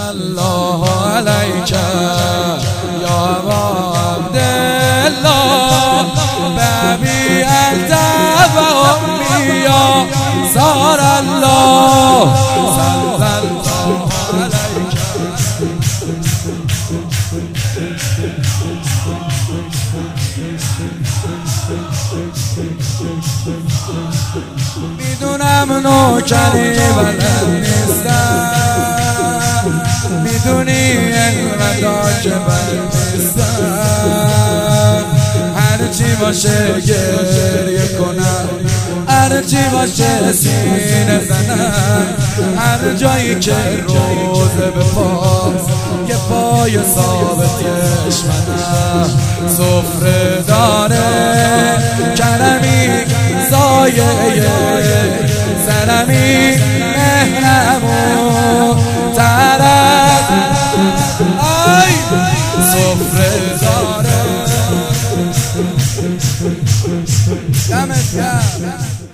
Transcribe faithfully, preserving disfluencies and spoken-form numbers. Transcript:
الله علیک یا ابا عبدالله بابی انت و امی یا زار الله صلی الله علیک. میدونم نوکری بلد نیستم، میدونی اینقدر که بلد نیستم، هرچی باشه گریه کنم، هرچی باشه سینه زنم، هر جایی که روزه به پاس یه پای ثابتش منم، سفره داره کرمی سایه سرمی مهرمون ترد آی سفره داره دمت گرم.